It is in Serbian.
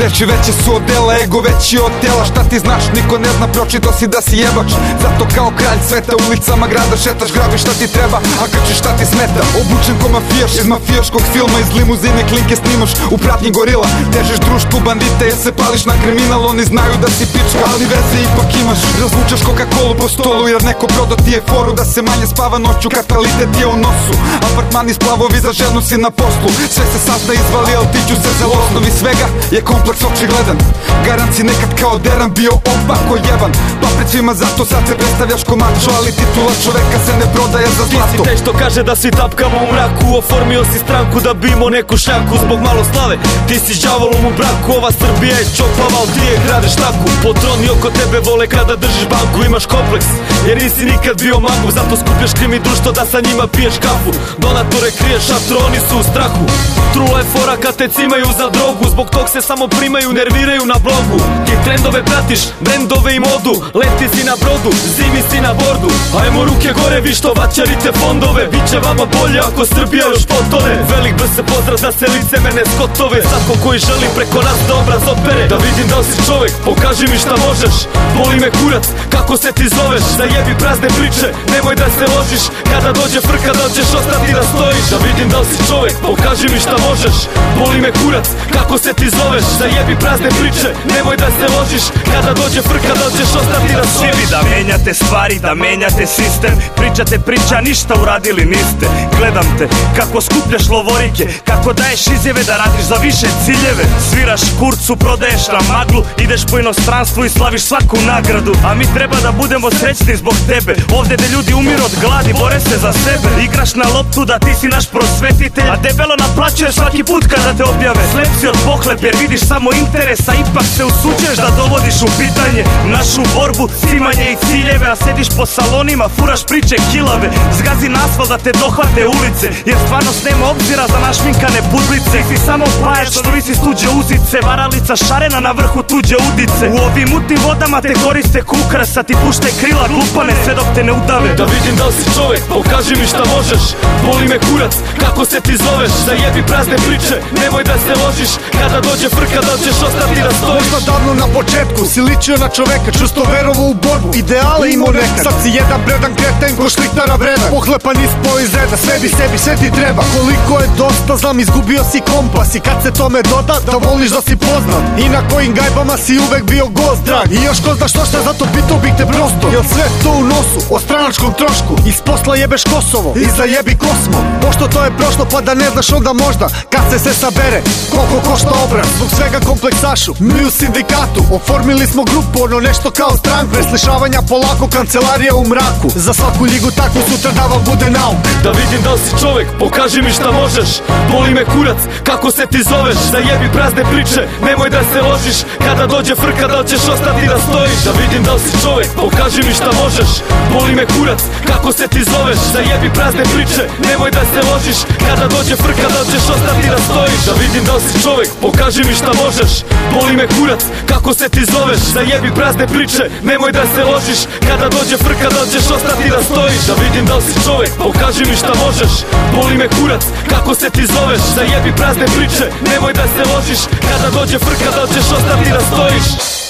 Reči veće su od dela, ego veći od tela. Šta ti znaš, niko ne zna, pročito si da si jebač. Zato kao kralj sveta ulicama grada šetaš, grabiš šta ti treba, a krčiš šta ti smeta. Obučen ko mafijaš iz mafijaškog filma, iz limuzine klinke snimaš u pratnji gorila. Težiš društvu bandita jer se pališ na kriminal, oni znaju da si pička, ali veze ipak imaš. Razvučaš Coca-Colu po stolu jer neko prodao ti je foru da se manje spava noću, katalitet je u nosu. Apartmani splavovi, za ženu si na poslu, sve se sasta izvali, al ti ću se za osnovi svega je kompleks očigledan. Garant si nekad kao deran bio opako jeban, pa pred svima zato sad se predstavljaš ko mačo, ali titula čoveka se ne prodaje za zlato. Ti si taj što kaže da svi tapkamo u mraku, oformio si stranku da bi imao neku šaku zbog malo slave. Ti si đavolom u braku, ova Srbija je čopava, al ti je kradeš taku. Potroni oko tebe vole kada držiš banku, imaš kompleks jer nisi nikad bio magu, zato skupljaš krimi društvo da sa njima piješ kafu. Donatore kriješ šatro, oni su u strahu. Trula je fora kad te cimaju za drogu, zbog tog se samo primaju, nerviraju na blogu. Ti trendove pratiš, brendove i modu, leti si na brodu, zimi si na bordu. Ajmo ruke gore, vi što vaćarite fondove, biće vama bolje ako Srbija još potone. Velik B se pozdrav za selice mene skotove, svako koji želi preko nas da obraz opere. Da vidim da li si čovek, pokaži mi šta možeš. Boli me kurac, kako se ti zoveš, zajebi prazne priče, nemoj da se ložiš. Kada dođe frka da ćeš ostati da stojiš. Da vidim da li si čovek, pokaži mi šta možeš. Boli me kurac, kako se ti zoveš, zajebi prazne priče, nemoj da se ložiš. Kada dođe frka da ćeš ostati da stojiš. Živi da menjate stvari, da menjate sistem, pričate priča, ništa uradili niste. Gledam te kako skupljaš lovorike, kako daješ izjave da radiš za više ciljeve. Sviraš kurcu, prodaješ na maglu, ideš po inostranstvu i slaviš svaku nagradu. A mi treba da budemo srećni zbog tebe, ovde gde ljudi umiru od gladi, bore se za sebe. Igraš na loptu da ti si naš prosvetitelj, a debelo naplaćuješ svaki put kada te objave. Slep si od pohlepe jer vidiš samo interesa, ipak se usuđuješ da dovodiš u pitanje našu borbu, cimanje i ciljeve. A sediš po salonima, furaš priče kilave, zgazi na asfalt da te dohvate ulice, jer stvarnost nema obzira za našminkane pudlice. Ti si samo pajač što visi s tuđe uzice, varalica šarena na vrhu tuđe udice. U ovim mutnim vodama te koriste kukrasa, ti pušte krila glupane sve dok te ne udave. Da vidim da li si čovek, pokaži mi šta možeš. Boli me kurac, kako se ti zoveš, zajebi prazne priče, nemoj da se ložiš. Kada dođe frka da ćeš ostati da stojiš. Možda davno na početku si ličio na čoveka, čusto verovo u borbu, ideale imao nekad. Sad si jedan predan kreten ko šliktara vredan, pohlepan ispao iz reda, sve bi sebi, sve ti treba. Koliko je dosta, znam, izgubio si kompas, i kad se tome doda da voliš da si poznat, i na kojim gajbama si uvek bio gost drag. I još ko zna što šta, zato pitao bih te prosto, jel sve to u nosu o stranačkom trošku? Iz posla jebeš Kosovo i zajebi Kosmo, pošto to je prošlo pa da ne znaš onda možda kad se sve sabere koliko košta obraz. Zbog svega kompleksašu, mi u sindikatu oformili smo grupu, ono nešto kao stranku. Preslišavanja polako, kancelarija u mraku, za svaku ligu takvu sutra da vam bude nauk. Da vidim da li si čovek, pokaži mi šta možeš. Boli me kurac, kako se ti zoveš, zajebi prazne priče, nemoj da se ložiš. Kada dođe frka da ćeš ostati da stojiš. Da vidim da li si čovek, pokaži mi šta možeš. Boli me kurac, kako se ti zoveš, zajebi prazne priče, nemoj da se ložiš. Kada dođe frka da ćeš ostati da stojiš. Da vidim da li si čovek, pokaži mi šta možeš. Boli me kurac, kako se ti zoveš, zajebi prazne priče, nemoj da se ložiš. Kada dođe frka da ćeš ostati da stojiš. Da vidim da li si čovek, pokaži mi šta možeš. Boli me kurac, kako se ti zoveš, zajebi prazne priče, nemoj da se ložiš. Kada dođe frka da ćeš ostati da stojiš.